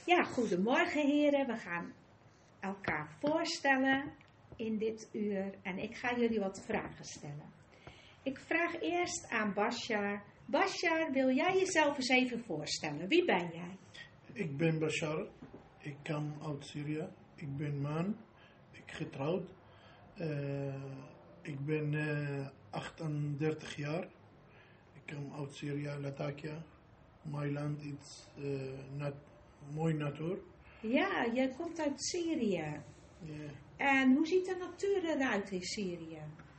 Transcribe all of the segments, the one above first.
Ja, goedemorgen heren. We gaan elkaar voorstellen in dit uur en ik ga jullie wat vragen stellen. Ik vraag eerst aan Bashar. Bashar, wil jij jezelf eens even voorstellen? Wie ben jij? Ik ben Bashar. Ik kom uit Syrië. Ik ben man. Ik getrouwd. Ik ben 38 jaar. Ik kom uit Syrië, Latakia. Mijn land is mooi natuur. Ja, jij komt uit Syrië. Yeah. En hoe ziet de natuur eruit in Syrië?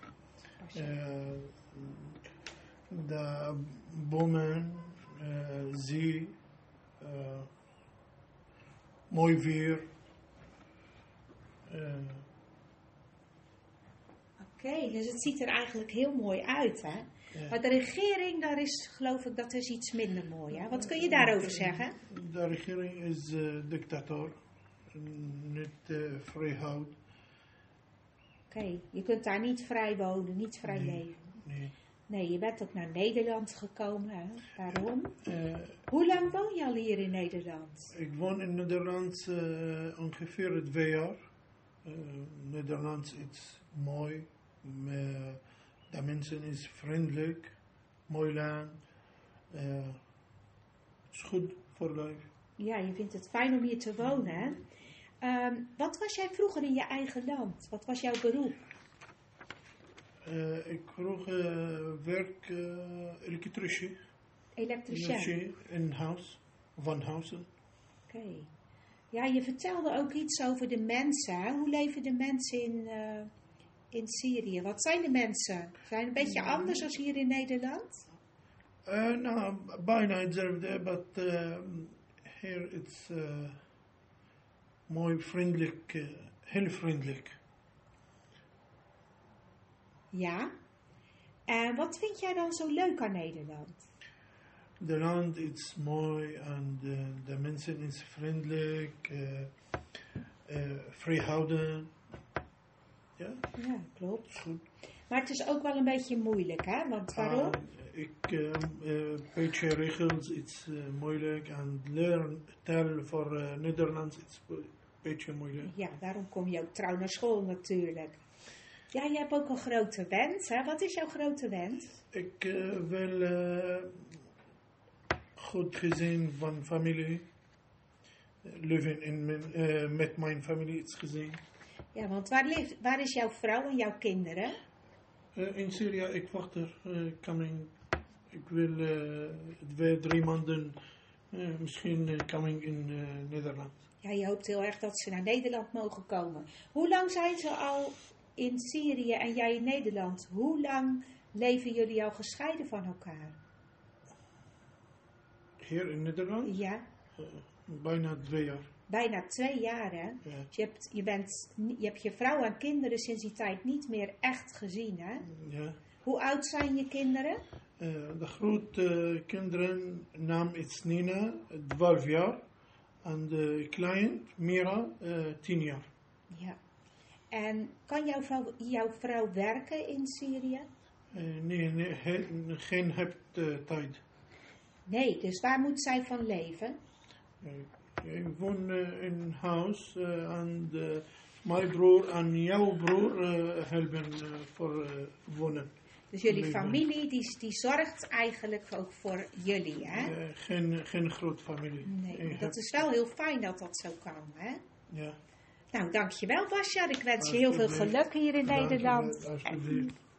De bomen, zee, mooi weer. Oké, dus het ziet er eigenlijk heel mooi uit, hè? Ja. Maar de regering, daar is, geloof ik, dat is iets minder mooi, hè? Wat kun je daarover zeggen? De regering is dictator, niet vrijheid. Oké, je kunt daar niet vrij wonen, niet vrij leven. Nee, je bent ook naar Nederland gekomen, hè? Waarom? Hoe lang woon je al hier in Nederland? Ik woon in Nederland ongeveer 2 jaar. Nederland is mooi. De mensen is vriendelijk. Mooi land. Het is goed voor leven. Ja, je vindt het fijn om hier te wonen, hè? Wat was jij vroeger in je eigen land? Wat was jouw beroep? Ik vroeg werk elektricien. Elektricien? In huis, van huizen. Oké. Ja, je vertelde ook iets over de mensen. Hè? Hoe leven de mensen in Syrië? Wat zijn de mensen? Zijn een beetje anders dan hier in Nederland? Nou, bijna hetzelfde, but here it's mooi vriendelijk, heel vriendelijk. Ja. En wat vind jij dan zo leuk aan Nederland? De land is mooi en de mensen is vriendelijk, vrijhoudend. Ja? Ja, klopt. Goed. Maar het is ook wel een beetje moeilijk, hè? Want waarom? Een beetje regels is moeilijk en leren taal voor Nederlands is een beetje moeilijk. Ja, daarom kom je ook trouw naar school natuurlijk. Ja, je hebt ook een grote wens, hè? Wat is jouw grote wens? Ik wil goed gezin van familie. Leven met mijn familie is gezin. Ja, want waar is jouw vrouw en jouw kinderen? In Syrië, ik wacht er. Ik wil 2-3 maanden misschien coming in Nederland. Ja, je hoopt heel erg dat ze naar Nederland mogen komen. Hoe lang zijn ze al in Syrië en jij in Nederland? Hoe lang leven jullie al gescheiden van elkaar? Hier in Nederland? Ja. Bijna 2 jaar. Bijna 2 jaar, hè? Ja. Dus je hebt je vrouw en kinderen sinds die tijd niet meer echt gezien, hè? Ja. Hoe oud zijn je kinderen? De grote kinderen naam is Nina, 12 jaar. En de klein, Mira, 10 jaar. Ja. En kan jouw vrouw werken in Syrië? Nee, geen tijd. Nee, dus waar moet zij van leven? Ik woon in een huis en mijn broer en jouw broer helpen voor wonen. Dus jullie familie die zorgt eigenlijk ook voor jullie, hè? Geen grote familie. Nee, dat is wel heel fijn dat dat zo kan, hè? Ja. Nou, dankjewel Bashar. Ik wens je heel veel geluk hier in Nederland. Alsjeblieft.